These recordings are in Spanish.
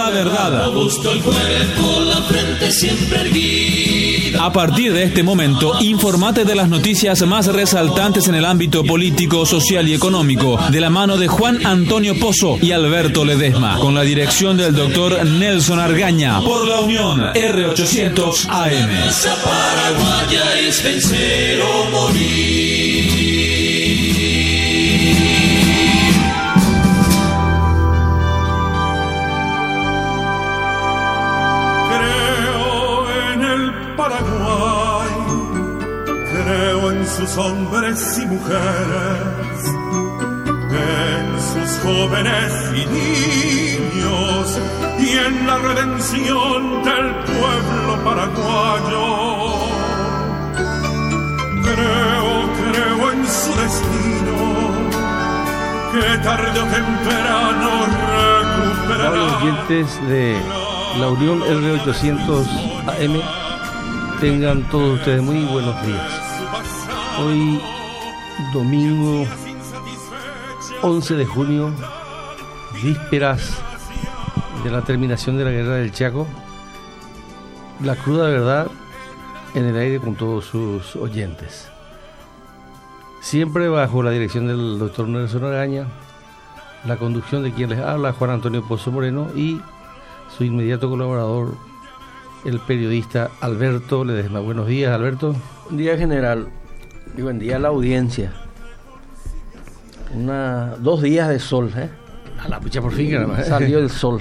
la verdad. A partir de este momento, infórmate de las noticias más resaltantes en el ámbito político, social y económico, de la mano de Juan Antonio Pozo y Alberto Ledesma, con la dirección del doctor Nelson Argaña, por la Unión R800 AM. Paraguaya es vencer o morir. Paraguay, creo en sus hombres y mujeres, en sus jóvenes y niños, y en la redención del pueblo paraguayo. Creo en su destino, que tarde o temprano recuperará. Para los oyentes de la Unión R800 AM, tengan todos ustedes muy buenos días. Hoy, domingo 11 de junio, vísperas de la terminación de la Guerra del Chaco, la cruda verdad en el aire con todos sus oyentes. Siempre bajo la dirección del doctor Nelson Argaña, la conducción de quien les habla, Juan Antonio Pozo Moreno, y su inmediato colaborador, el periodista Alberto Ledesma. Buenos días, Alberto. Buen día, general, y buen día a la audiencia. 2 días de sol, A la pucha, por fin, caramba. Salió el sol.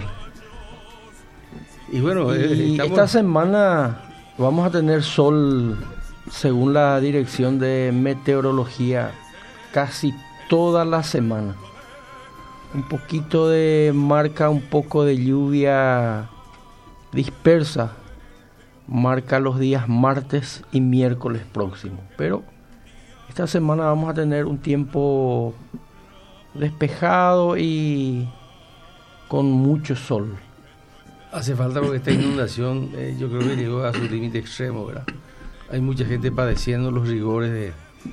Y bueno, esta semana vamos a tener sol, según la dirección de meteorología, casi toda la semana. Un poquito de marca, un poco de lluvia dispersa, marca los días martes y miércoles próximos. Pero esta semana vamos a tener un tiempo despejado y con mucho sol. Hace falta, porque esta inundación yo creo que llegó a su límite extremo, ¿verdad? Hay mucha gente padeciendo los rigores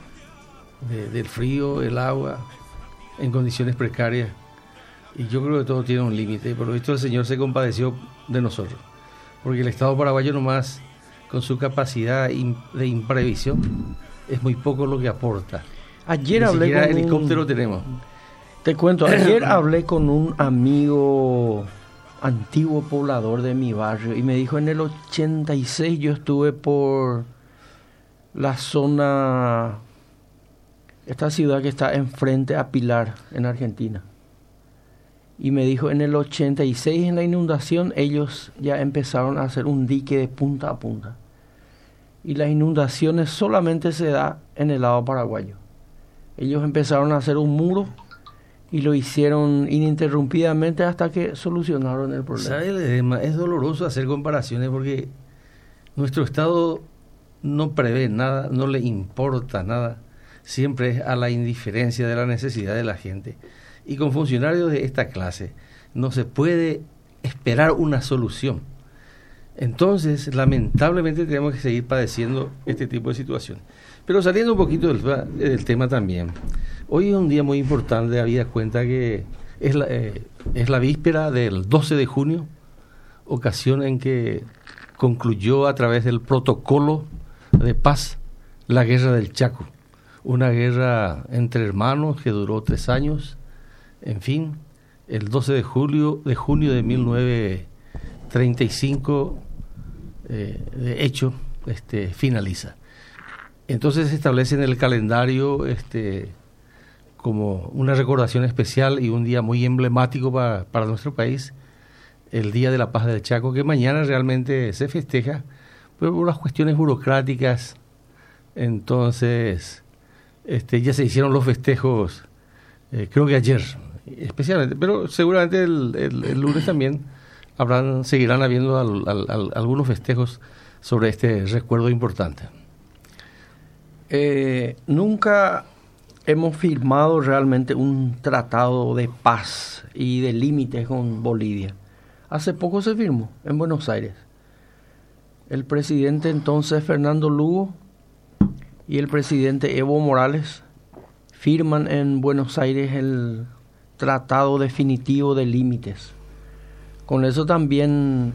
del frío, el agua, en condiciones precarias. Y yo creo que todo tiene un límite. Por lo visto el Señor se compadeció de nosotros, porque el Estado paraguayo nomás, con su capacidad de imprevisión, es muy poco lo que aporta. Ayer hablé con helicóptero tenemos. Te cuento, ayer hablé con un amigo antiguo poblador de mi barrio y me dijo: en el 86 yo estuve por la zona, esta ciudad que está enfrente a Pilar, en Argentina. Y me dijo, en el 86, en la inundación, ellos ya empezaron a hacer un dique de punta a punta. Y las inundaciones solamente se da en el lado paraguayo. Ellos empezaron a hacer un muro y lo hicieron ininterrumpidamente hasta que solucionaron el problema. ¿Sabes? Es doloroso hacer comparaciones porque nuestro Estado no prevé nada, no le importa nada. Siempre es a la indiferencia de la necesidad de la gente. Y con funcionarios de esta clase no se puede esperar una solución. Entonces, lamentablemente tenemos que seguir padeciendo este tipo de situaciones. Pero saliendo un poquito del tema también, hoy es un día muy importante, habida cuenta que es la víspera del 12 de junio, ocasión en que concluyó a través del protocolo de paz la Guerra del Chaco, una guerra entre hermanos que duró 3 años. En fin, el 12 de junio de 1935, de hecho, finaliza. Entonces se establece en el calendario como una recordación especial y un día muy emblemático para nuestro país, el Día de la Paz del Chaco, que mañana realmente se festeja, pero por unas cuestiones burocráticas. Entonces, ya se hicieron los festejos, creo que ayer, especialmente, pero seguramente el lunes también seguirán habiendo algunos festejos sobre este recuerdo importante. Nunca hemos firmado realmente un tratado de paz y de límites con Bolivia. Hace poco se firmó en Buenos Aires. El presidente entonces Fernando Lugo y el presidente Evo Morales firman en Buenos Aires el tratado definitivo de límites Con eso también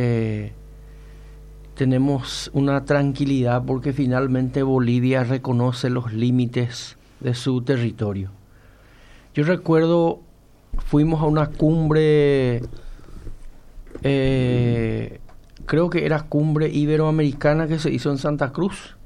tenemos una tranquilidad porque finalmente Bolivia reconoce los límites de su territorio. Yo recuerdo, fuimos a una cumbre, creo que era cumbre iberoamericana que se hizo en Santa Cruz.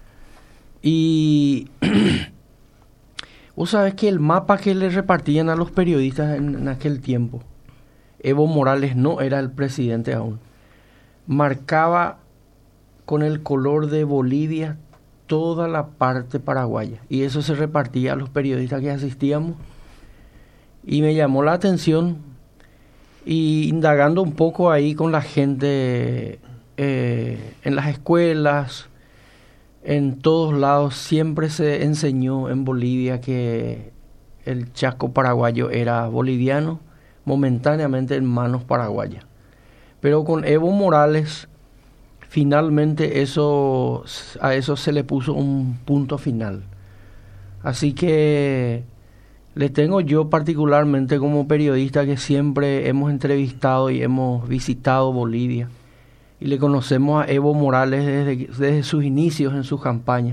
Y vos sabés que el mapa que le repartían a los periodistas en aquel tiempo, Evo Morales no era el presidente aún, marcaba con el color de Bolivia toda la parte paraguaya. Y eso se repartía a los periodistas que asistíamos. Y me llamó la atención, y indagando un poco ahí con la gente en las escuelas, en todos lados, siempre se enseñó en Bolivia que el Chaco paraguayo era boliviano, momentáneamente en manos paraguayas. Pero con Evo Morales, finalmente a eso se le puso un punto final. Así que le tengo yo particularmente como periodista que siempre hemos entrevistado y hemos visitado Bolivia. Y le conocemos a Evo Morales desde sus inicios en sus campañas.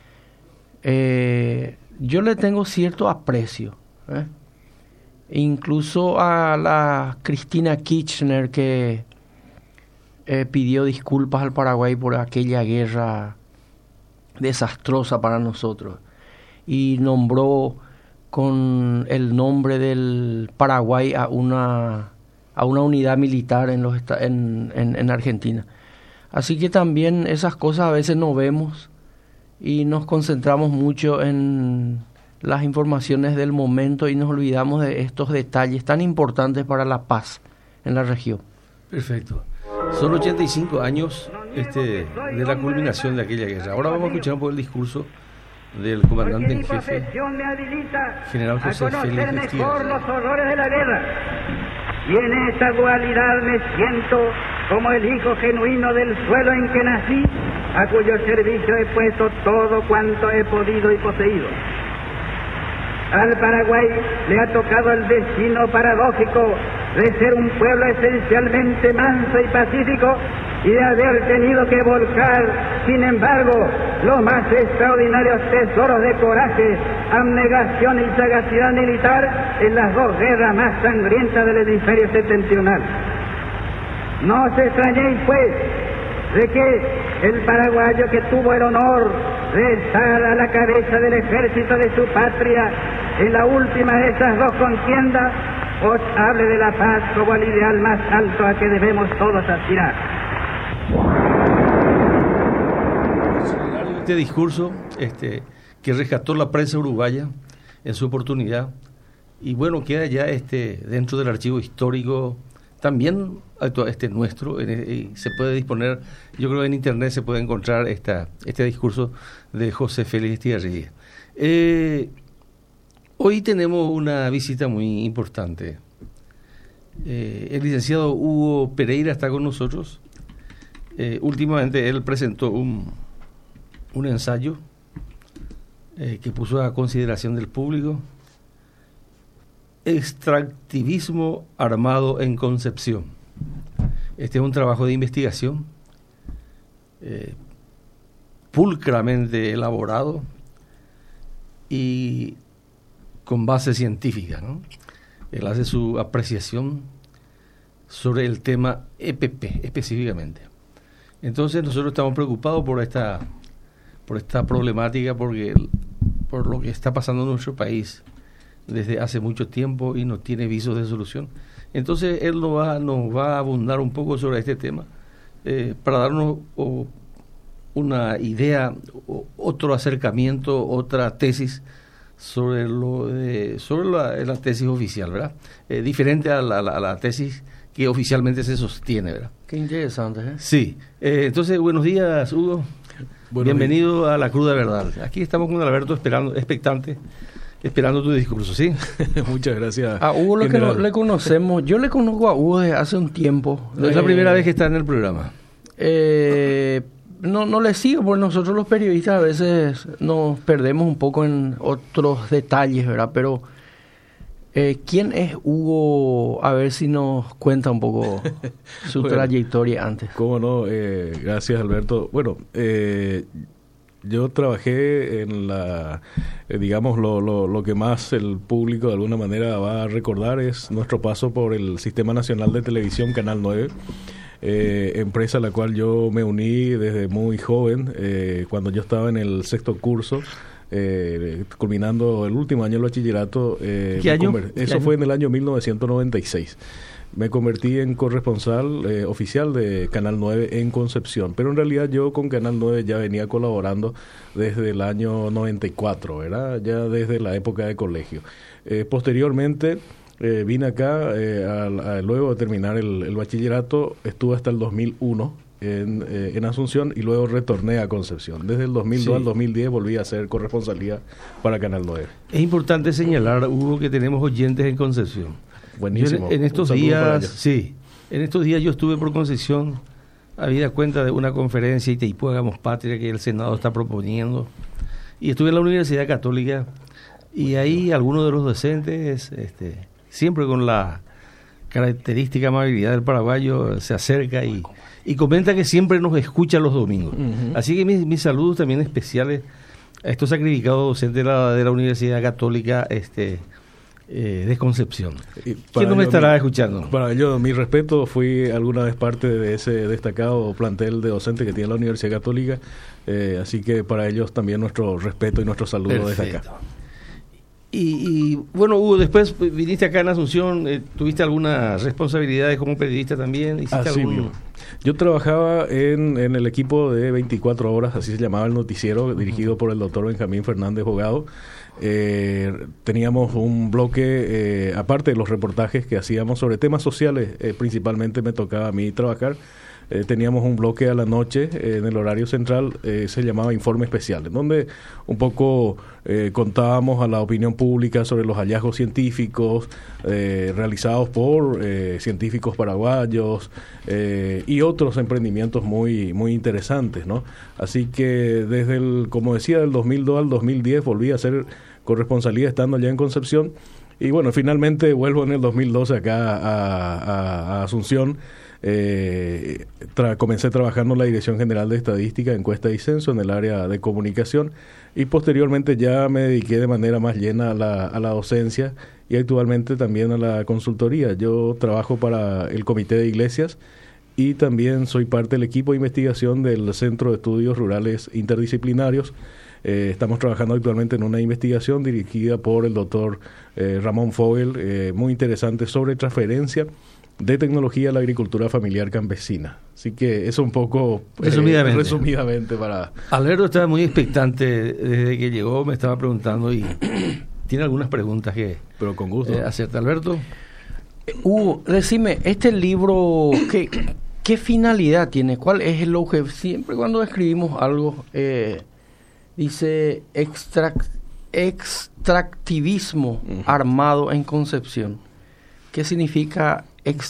Yo le tengo cierto aprecio. Incluso a la Cristina Kirchner, que pidió disculpas al Paraguay por aquella guerra desastrosa para nosotros. Y nombró con el nombre del Paraguay a una unidad militar en Argentina. Así que también esas cosas a veces no vemos y nos concentramos mucho en las informaciones del momento y nos olvidamos de estos detalles tan importantes para la paz en la región. Perfecto. Son 85 años de la culminación de aquella guerra. Ahora vamos a escuchar un poco el discurso del comandante en jefe, general José Félix mejor los horrores de la guerra. Y en esa dualidad me siento como el hijo genuino del suelo en que nací, a cuyo servicio he puesto todo cuanto he podido y poseído. Al Paraguay le ha tocado el destino paradójico de ser un pueblo esencialmente manso y pacífico y de haber tenido que volcar, sin embargo, los más extraordinarios tesoros de coraje, abnegación y sagacidad militar en las dos guerras más sangrientas del hemisferio septentrional. No os extrañéis, pues, de que el paraguayo que tuvo el honor de estar a la cabeza del ejército de su patria en la última de esas dos contiendas, os hable de la paz como el ideal más alto a que debemos todos aspirar. Este discurso que rescató la prensa uruguaya en su oportunidad, y bueno, queda ya dentro del archivo histórico también nuestro, y se puede disponer, yo creo que en internet se puede encontrar este discurso de José Félix Estigarribia. Hoy tenemos una visita muy importante. El licenciado Hugo Pereira está con nosotros. Últimamente él presentó un ensayo que puso a consideración del público: Extractivismo armado en Concepción. Este es un trabajo de investigación pulcramente elaborado y con base científica, ¿no? Él hace su apreciación sobre el tema EPP específicamente. Entonces nosotros estamos preocupados por esta problemática, por lo que está pasando en nuestro país desde hace mucho tiempo y no tiene visos de solución. Entonces él nos va a abundar un poco sobre este tema para darnos una idea, otro acercamiento, otra tesis sobre la tesis oficial, ¿verdad? Diferente a la tesis que oficialmente se sostiene, ¿verdad? Qué interesante, ¿eh? Sí. Entonces, buenos días, Hugo. Bienvenido días. A La Cruda Verdad. Aquí estamos con Alberto expectante, esperando tu discurso, ¿sí? Muchas gracias. A Hugo lo que no le conocemos, yo le conozco a Hugo desde hace un tiempo. No es la primera vez que está en el programa. No le sigo, porque nosotros los periodistas a veces nos perdemos un poco en otros detalles, ¿verdad? Pero ¿Quién es Hugo? A ver si nos cuenta un poco su trayectoria antes. Cómo no, gracias Alberto. Bueno, yo trabajé en digamos, lo que más el público de alguna manera va a recordar es nuestro paso por el Sistema Nacional de Televisión, Canal 9, empresa a la cual yo me uní desde muy joven, cuando yo estaba en el 6º curso, culminando el último año del bachillerato. ¿Qué año? Eso fue en el año 1996. Me convertí en corresponsal oficial de Canal 9 en Concepción, pero en realidad yo con Canal 9 ya venía colaborando desde el año 94, ¿verdad? Ya desde la época de colegio. Posteriormente vine acá, luego de terminar el bachillerato, estuve hasta el 2001 en Asunción y luego retorné a Concepción. Desde el 2002 al 2010 volví a hacer corresponsalía para Canal 9. Es importante señalar, Hugo, que tenemos oyentes en Concepción. Buenísimo. En estos días yo estuve por Concepción, habida cuenta de una conferencia Itaipú Hagamos Patria que el Senado está proponiendo, y estuve en la Universidad Católica, y ahí algunos de los docentes, siempre con la característica amabilidad del paraguayo, se acerca y comenta que siempre nos escucha los domingos. Uh-huh. Así que mis saludos también especiales a estos sacrificados docentes de la Universidad Católica de Concepción. ¿Quién nos estará escuchando? Para ello, mi respeto, fui alguna vez parte de ese destacado plantel de docentes que tiene la Universidad Católica, así que para ellos también nuestro respeto y nuestro saludo desde acá. Y bueno, Hugo, después viniste acá en Asunción, ¿tuviste alguna responsabilidad como periodista también? Yo trabajaba en el equipo de 24 horas, así se llamaba el noticiero, dirigido por el doctor Benjamín Fernández Bogado. Teníamos un bloque, aparte de los reportajes que hacíamos sobre temas sociales, principalmente me tocaba a mí trabajar. Teníamos un bloque a la noche en el horario central, se llamaba Informe Especial, en donde un poco contábamos a la opinión pública sobre los hallazgos científicos realizados por científicos paraguayos y otros emprendimientos muy, muy interesantes, ¿no? Así que como decía, del 2002 al 2010 volví a hacer corresponsalía estando allá en Concepción, y bueno, finalmente vuelvo en el 2012 acá a Asunción. Comencé trabajando en la Dirección General de Estadística, Encuesta y Censo en el área de comunicación, y posteriormente ya me dediqué de manera más llena a la docencia y actualmente también a la consultoría. Yo trabajo para el Comité de Iglesias y también soy parte del equipo de investigación del Centro de Estudios Rurales Interdisciplinarios. Estamos trabajando actualmente en una investigación dirigida por el doctor Ramón Fogel, muy interesante, sobre transferencia de tecnología a la agricultura familiar campesina. Así que eso un poco resumidamente para... Alberto estaba muy expectante desde que llegó, me estaba preguntando y tiene algunas preguntas pero con gusto hacerte, Alberto. Hugo, decime, este libro, ¿qué finalidad tiene? ¿Cuál es el objetivo? Siempre cuando escribimos algo, dice extractivismo armado en Concepción. ¿Qué significa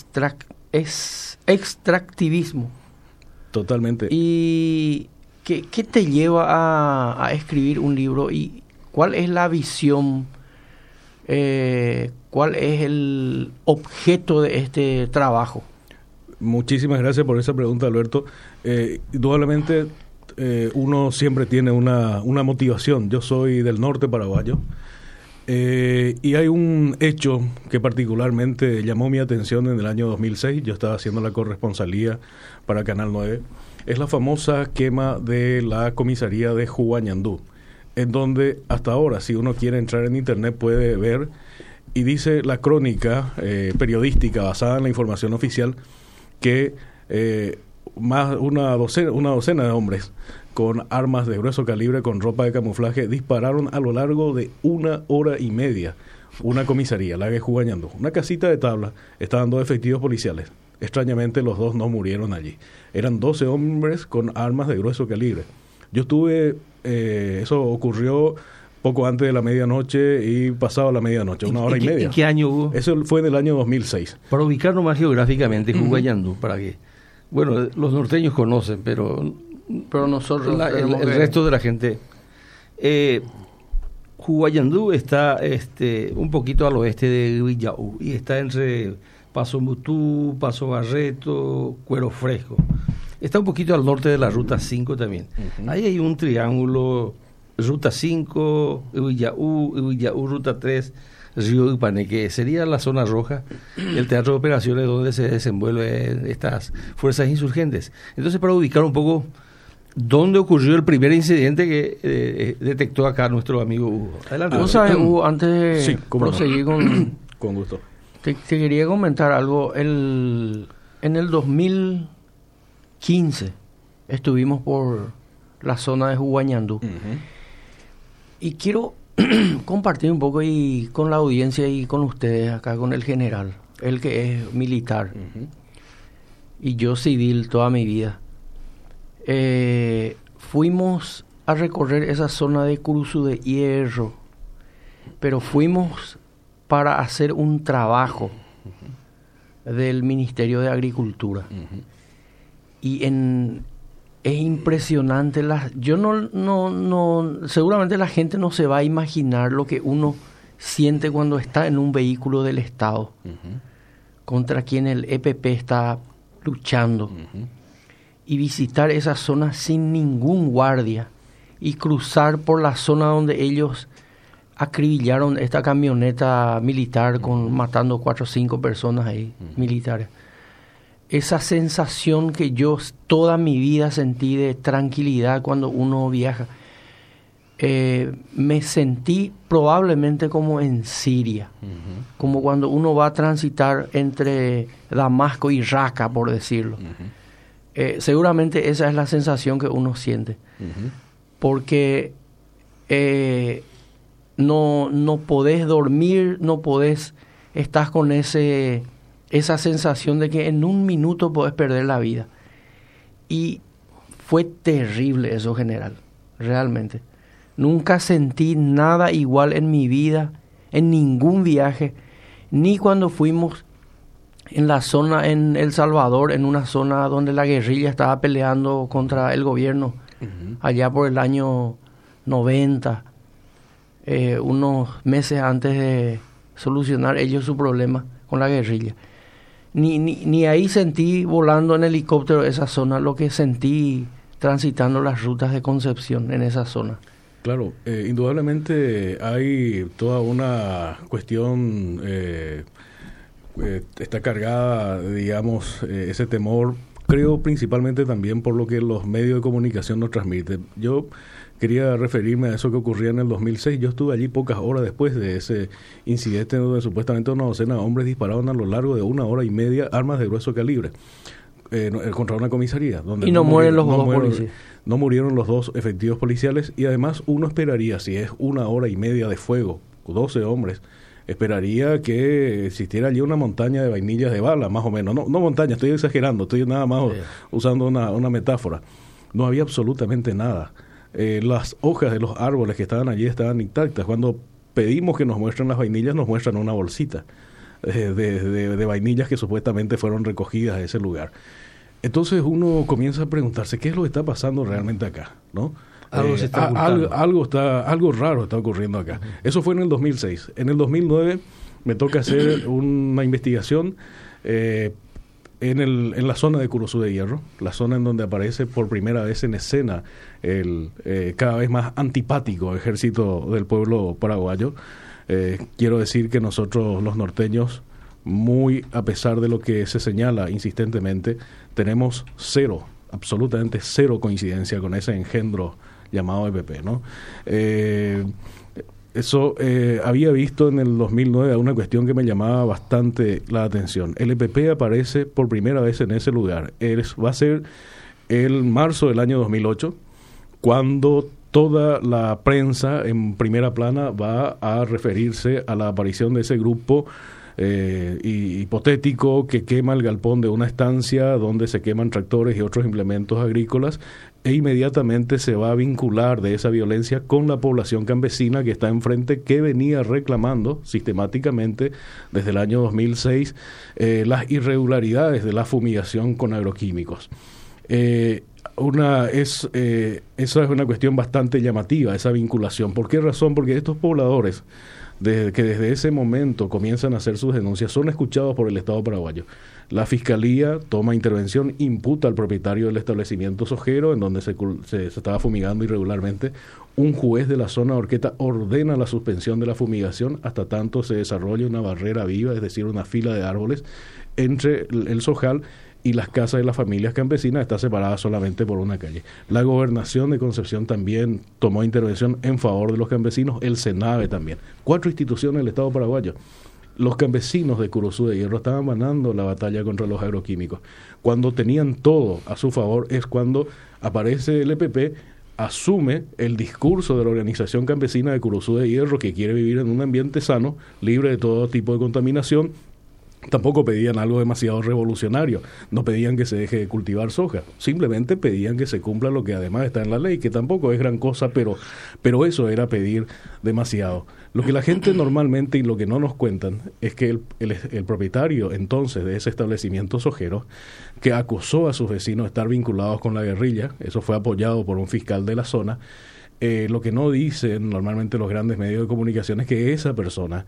extractivismo? Totalmente. ¿Y qué te lleva a escribir un libro? ¿Y cuál es la visión? ¿Cuál es el objeto de este trabajo? Muchísimas gracias por esa pregunta, Alberto. Indudablemente uno siempre tiene una motivación. Yo soy del norte paraguayo. Y hay un hecho que particularmente llamó mi atención en el año 2006. Yo estaba haciendo la corresponsalía para Canal 9. Es la famosa quema de la comisaría de Huañandú, en donde hasta ahora, si uno quiere entrar en internet, puede ver, y dice la crónica periodística basada en la información oficial, que una docena de hombres con armas de grueso calibre, con ropa de camuflaje, dispararon a lo largo de 1 hora y media una comisaría, la de Huañandú. Una casita de tabla, estaban 2 efectivos policiales. Extrañamente los 2 no murieron allí. Eran 12 hombres con armas de grueso calibre. Yo estuve, eso ocurrió poco antes de la medianoche y pasado la medianoche, 1 hora y media. ¿En qué año hubo? Eso fue en el año 2006. Para ubicarnos más geográficamente, Huañandú, para que... Bueno, los norteños conocen, pero nosotros el resto de la gente. Huayandú está un poquito al oeste de Villaú y está entre Paso Mutú, Paso Barreto, Cuero Fresco. Está un poquito al norte de la Ruta 5 también. Uh-huh. Ahí hay un triángulo, Ruta 5, Villaú, Ruta 3, Río Ipané, que sería la zona roja, el teatro de operaciones donde se desenvuelven estas fuerzas insurgentes. Entonces, para ubicar un poco dónde ocurrió el primer incidente que detectó acá nuestro amigo Hugo. Adelante. ¿Vos sabés, Hugo, antes de proseguir con gusto? Te quería comentar algo. En el 2015 estuvimos por la zona de Huayandú. Uh-huh. Y quiero compartir un poco y con la audiencia y con ustedes acá, con el general, él que es militar. Uh-huh. Y yo civil toda mi vida. Fuimos a recorrer esa zona de Cruzu de Hierro, pero fuimos para hacer un trabajo del Ministerio de Agricultura. Uh-huh. Y es impresionante. Yo no, seguramente la gente no se va a imaginar lo que uno siente cuando está en un vehículo del Estado, uh-huh, contra quien el EPP está luchando. Uh-huh. Y visitar esa zona sin ningún guardia y cruzar por la zona donde ellos acribillaron esta camioneta militar matando 4 o 5 personas ahí, militares. Esa sensación que yo toda mi vida sentí de tranquilidad cuando uno viaja, me sentí probablemente como en Siria, uh-huh, como cuando uno va a transitar entre Damasco y Raqqa, por decirlo. Uh-huh. Seguramente esa es la sensación que uno siente, uh-huh, porque no podés dormir, no podés, estás con esa sensación de que en un minuto podés perder la vida. Y fue terrible eso, general, realmente. Nunca sentí nada igual en mi vida, en ningún viaje, ni cuando fuimos en la zona en El Salvador, en una zona donde la guerrilla estaba peleando contra el gobierno, uh-huh, allá por el año 90, unos meses antes de solucionar ellos su problema con la guerrilla. Ni ahí sentí volando en helicóptero esa zona, lo que sentí transitando las rutas de Concepción en esa zona. Claro, indudablemente hay toda una cuestión, está cargada, digamos, ese temor, creo principalmente también por lo que los medios de comunicación nos transmiten. Yo quería referirme a eso que ocurría en el 2006. Yo estuve allí pocas horas después de ese incidente donde supuestamente una docena de hombres dispararon a lo largo de 1 hora y media armas de grueso calibre contra una comisaría. Donde y no mueren los dos policías. No murieron los 2 efectivos policiales y además uno esperaría, si es 1 hora y media de fuego, 12 hombres, esperaría que existiera allí una montaña de vainillas de bala, más o menos. No montaña, estoy exagerando, estoy nada más usando una metáfora. No había absolutamente nada. Las hojas de los árboles que estaban allí estaban intactas. Cuando pedimos que nos muestren las vainillas, nos muestran una bolsita de vainillas que supuestamente fueron recogidas de ese lugar. Entonces uno comienza a preguntarse qué es lo que está pasando realmente acá, ¿no? Algo raro está ocurriendo acá. Uh-huh. Eso fue en el 2006. En el 2009 me toca hacer una investigación en la zona de Cruzu de Hierro, la zona en donde aparece por primera vez en escena el cada vez más antipático ejército del pueblo paraguayo. Quiero decir que nosotros los norteños, muy a pesar de lo que se señala insistentemente, tenemos absolutamente cero coincidencia con ese engendro llamado EPP, ¿no? Eso había visto en el 2009 una cuestión que me llamaba bastante la atención. El EPP aparece por primera vez en ese lugar. Va a ser el marzo del año 2008, cuando toda la prensa en primera plana va a referirse a la aparición de ese grupo hipotético que quema el galpón de una estancia donde se queman tractores y otros implementos agrícolas, e inmediatamente se va a vincular de esa violencia con la población campesina que está enfrente, que venía reclamando sistemáticamente desde el año 2006 las irregularidades de la fumigación con agroquímicos. esa es una cuestión bastante llamativa, esa vinculación. ¿Por qué razón? Porque estos pobladores, que desde ese momento comienzan a hacer sus denuncias, son escuchados por el Estado paraguayo. La Fiscalía toma intervención, imputa al propietario del establecimiento sojero, en donde se estaba fumigando irregularmente. Un juez de la zona de Horqueta ordena la suspensión de la fumigación hasta tanto se desarrolle una barrera viva, es decir, una fila de árboles entre el sojal y las casas de las familias campesinas. Está separada solamente por una calle. La Gobernación de Concepción también tomó intervención en favor de los campesinos, el SENAVE también. 4 instituciones del Estado paraguayo. Los campesinos de Curuzú de Hierro estaban ganando la batalla contra los agroquímicos. Cuando tenían todo a su favor es cuando aparece el EPP, asume el discurso de la organización campesina de Curuzú de Hierro, que quiere vivir en un ambiente sano, libre de todo tipo de contaminación. Tampoco pedían algo demasiado revolucionario, no pedían que se deje de cultivar soja, simplemente pedían que se cumpla lo que además está en la ley, que tampoco es gran cosa, pero eso era pedir demasiado. Lo que la gente normalmente, y lo que no nos cuentan, es que el propietario entonces de ese establecimiento sojero, que acusó a sus vecinos de estar vinculados con la guerrilla, eso fue apoyado por un fiscal de la zona, lo que no dicen normalmente los grandes medios de comunicación es que esa persona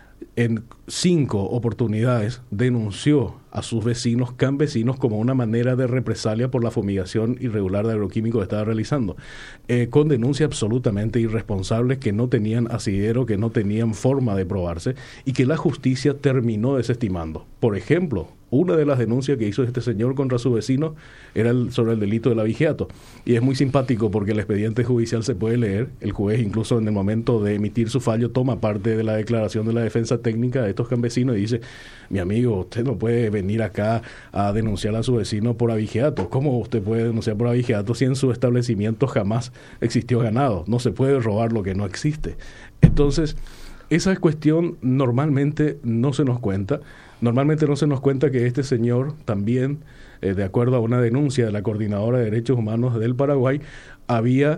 en 5 oportunidades denunció a sus vecinos campesinos como una manera de represalia por la fumigación irregular de agroquímicos que estaba realizando, con denuncias absolutamente irresponsables que no tenían asidero, que no tenían forma de probarse y que la justicia terminó desestimando. Por ejemplo, una de las denuncias que hizo este señor contra su vecino era sobre el delito del abigeato. Y es muy simpático porque el expediente judicial se puede leer. El juez, incluso en el momento de emitir su fallo, toma parte de la declaración de la defensa técnica de estos campesinos y dice: mi amigo, usted no puede venir acá a denunciar a su vecino por abigeato. ¿Cómo usted puede denunciar por abigeato si en su establecimiento jamás existió ganado? No se puede robar lo que no existe. Entonces, esa cuestión normalmente no se nos cuenta. Normalmente no se nos cuenta que este señor también, de acuerdo a una denuncia de la Coordinadora de Derechos Humanos del Paraguay, había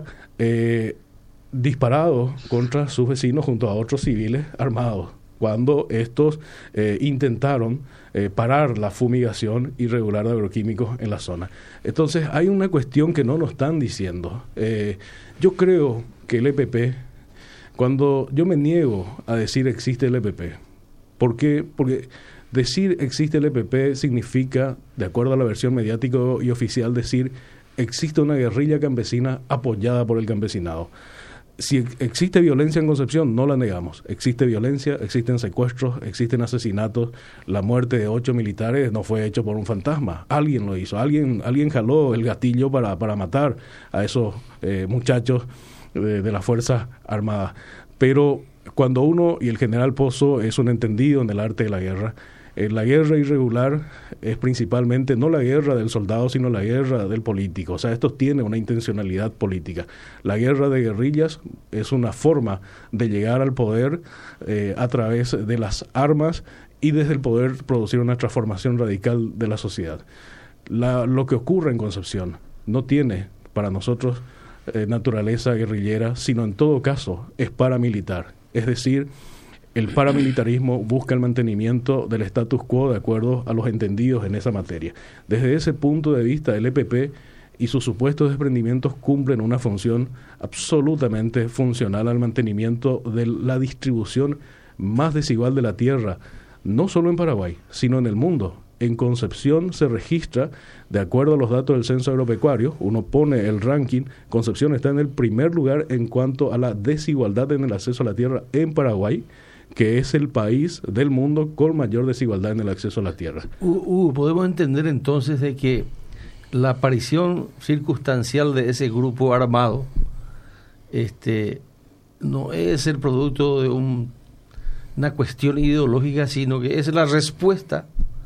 disparado contra sus vecinos junto a otros civiles armados, cuando estos intentaron parar la fumigación irregular de agroquímicos en la zona. Entonces hay una cuestión que no nos están diciendo. Yo creo que el EPP, cuando yo me niego a decir existe el EPP, ¿por qué? Porque decir existe el EPP significa, de acuerdo a la versión mediática y oficial, decir existe una guerrilla campesina apoyada por el campesinado. Si existe violencia en Concepción, no la negamos. Existe violencia, existen secuestros, existen asesinatos. La muerte de 8 militares no fue hecho por un fantasma. Alguien lo hizo. Alguien jaló el gatillo para matar a esos muchachos de las Fuerzas Armadas. Pero cuando uno, y el general Pozo es un entendido en el arte de la guerra irregular es principalmente no la guerra del soldado, sino la guerra del político. O sea, esto tiene una intencionalidad política. La guerra de guerrillas es una forma de llegar al poder a través de las armas y desde el poder producir una transformación radical de la sociedad. Lo que ocurre en Concepción no tiene para nosotros naturaleza guerrillera, sino en todo caso es paramilitar. Es decir, el paramilitarismo busca el mantenimiento del status quo de acuerdo a los entendidos en esa materia. Desde ese punto de vista, el EPP y sus supuestos desprendimientos cumplen una función absolutamente funcional al mantenimiento de la distribución más desigual de la tierra, no solo en Paraguay, sino en el mundo. En Concepción se registra, de acuerdo a los datos del Censo Agropecuario, uno pone el ranking, Concepción está en el primer lugar en cuanto a la desigualdad en el acceso a la tierra en Paraguay, que es el país del mundo con mayor desigualdad en el acceso a la tierra. Podemos entender entonces de que la aparición circunstancial de ese grupo armado no es el producto de una cuestión ideológica, sino que es la respuesta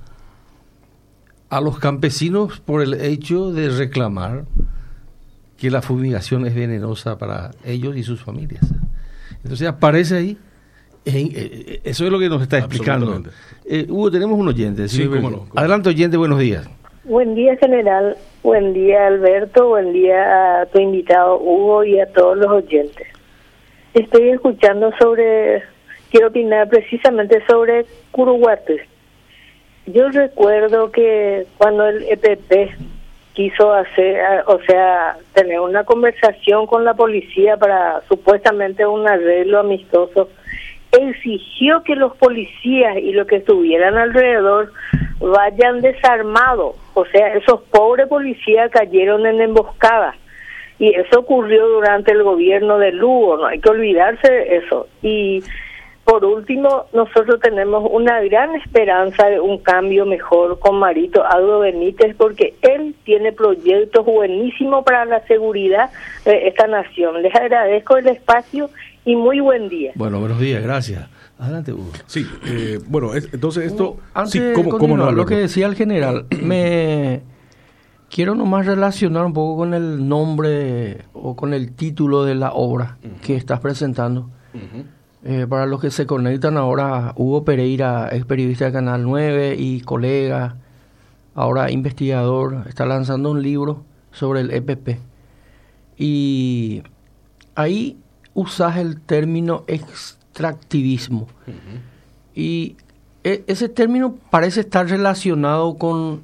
a los campesinos por el hecho de reclamar que la fumigación es venenosa para ellos y sus familias. Entonces aparece ahí. Eso es lo que nos está explicando. Hugo, tenemos un oyente. Sí, cómo no. Adelante, oyente, buenos días. Buen día, general. Buen día, Alberto. Buen día a tu invitado, Hugo, y a todos los oyentes. Estoy escuchando quiero opinar precisamente sobre Curuguates. Yo recuerdo que cuando el EPP quiso hacer, o sea, tener una conversación con la policía para supuestamente un arreglo amistoso, exigió que los policías y los que estuvieran alrededor vayan desarmados. O sea, esos pobres policías cayeron en emboscada. Y eso ocurrió durante el gobierno de Lugo, no hay que olvidarse de eso. Y por último, nosotros tenemos una gran esperanza de un cambio mejor con Marito Aldo Benítez, porque él tiene proyectos buenísimos para la seguridad de esta nación. Les agradezco el espacio y muy buen día. Bueno, buenos días, gracias. Adelante, Hugo. Sí, bueno, entonces esto... Antes sí, de ¿cómo continuar, no, lo que decía el general, me quiero nomás relacionar un poco con el nombre o con el título de la obra que estás presentando. Para los que se conectan ahora, Hugo Pereira es periodista de Canal 9 y colega, ahora investigador, está lanzando un libro sobre el EPP. Y ahí usas el término extractivismo. Y ese término parece estar relacionado con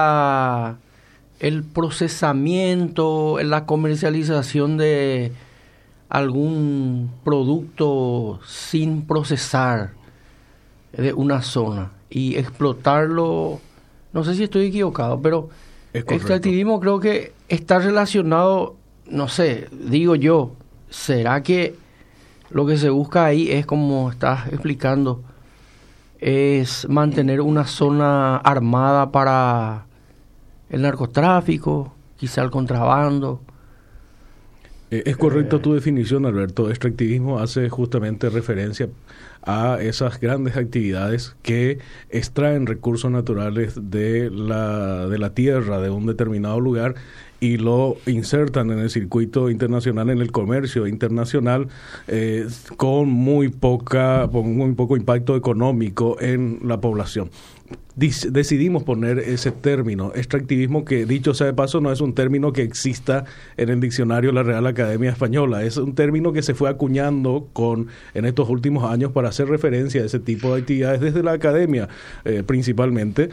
el procesamiento, la comercialización de algún producto sin procesar de una zona y explotarlo. No sé si estoy equivocado, pero extractivismo creo que está relacionado, no sé, digo yo, ¿será que lo que se busca ahí es, como estás explicando, es mantener una zona armada para el narcotráfico, quizá el contrabando? Es correcta tu definición, Alberto. Extractivismo hace justamente referencia a esas grandes actividades que extraen recursos naturales de la tierra de un determinado lugar y lo insertan en el circuito internacional, en el comercio internacional, con muy poco impacto económico en la población. Decidimos poner ese término, extractivismo, que dicho sea de paso no es un término que exista en el diccionario de la Real Academia Española, es un término que se fue acuñando en estos últimos años para hacer referencia a ese tipo de actividades desde la academia principalmente,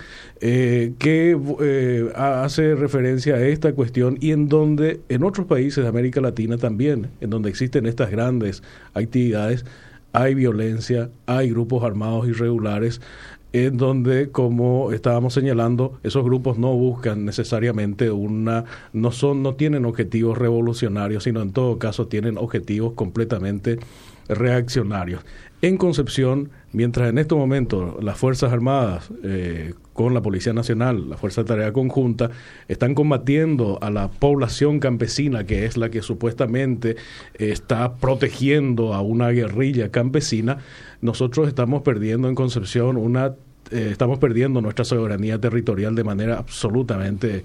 que hace referencia a esta cuestión, y en donde en otros países de América Latina también, en donde existen estas grandes actividades, hay violencia, hay grupos armados irregulares, en donde, como estábamos señalando, esos grupos no buscan necesariamente no tienen objetivos revolucionarios, sino en todo caso tienen objetivos completamente reaccionarios. En Concepción, mientras en estos momentos las Fuerzas Armadas, con la Policía Nacional, la Fuerza de Tarea Conjunta, están combatiendo a la población campesina, que es la que supuestamente está protegiendo a una guerrilla campesina, nosotros estamos perdiendo en Concepción estamos perdiendo nuestra soberanía territorial de manera absolutamente,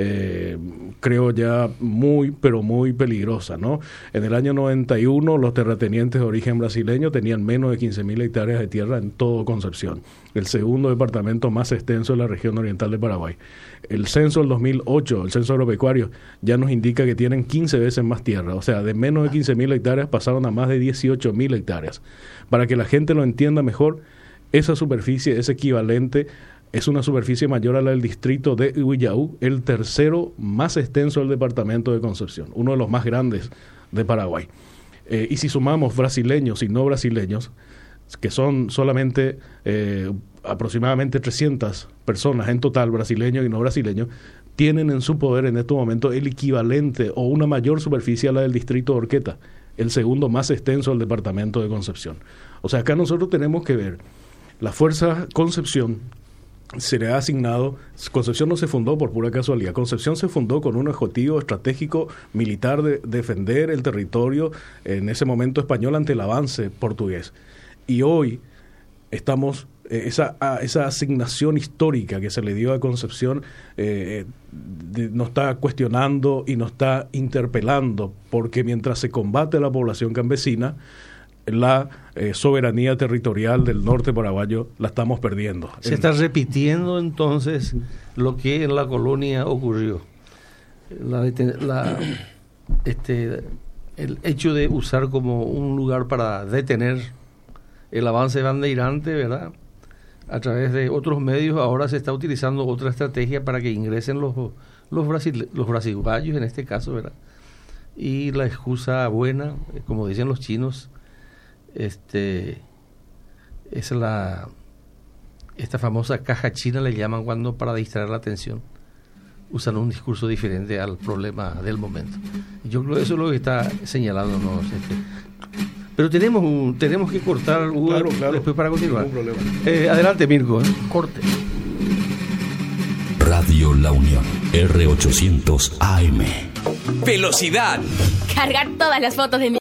creo ya, pero muy peligrosa, ¿no? En el año 91 los terratenientes de origen brasileño tenían menos de 15.000 hectáreas de tierra en todo Concepción, el segundo departamento más extenso de la región oriental de Paraguay. El censo del 2008, el censo agropecuario, ya nos indica que tienen 15 veces más tierra, o sea, de menos de 15.000 hectáreas pasaron a más de 18.000 hectáreas. Para que la gente lo entienda mejor, esa superficie es equivalente, es una superficie mayor a la del distrito de Huillaú, el tercero más extenso del departamento de Concepción, uno de los más grandes de Paraguay. Y si sumamos brasileños y no brasileños, que son solamente aproximadamente 300 personas en total, brasileños y no brasileños, tienen en su poder en estos momentos el equivalente o una mayor superficie a la del distrito de Horqueta, el segundo más extenso del departamento de Concepción. O sea, acá nosotros tenemos que ver, la Fuerza Concepción se le ha asignado, Concepción no se fundó por pura casualidad, Concepción se fundó con un objetivo estratégico militar de defender el territorio en ese momento español ante el avance portugués. Y hoy estamos, esa asignación histórica que se le dio a Concepción nos está cuestionando y nos está interpelando, porque mientras se combate a la población campesina, la soberanía territorial del norte paraguayo la estamos perdiendo. Se está repitiendo entonces lo que en la colonia ocurrió. El hecho de usar como un lugar para detener el avance bandeirante, ¿verdad?, a través de otros medios ahora se está utilizando otra estrategia para que ingresen los brasileños en este caso, ¿verdad? Y la excusa buena, como dicen los chinos, es esta famosa caja china, le llaman, cuando para distraer la atención usan un discurso diferente al problema del momento. Yo creo que eso es lo que está señalándonos. Pero tenemos que cortar, Hugo, claro, después para continuar. Adelante, Mirko. Corte. Radio La Unión, R800 AM. Velocidad. Cargar todas las fotos de mi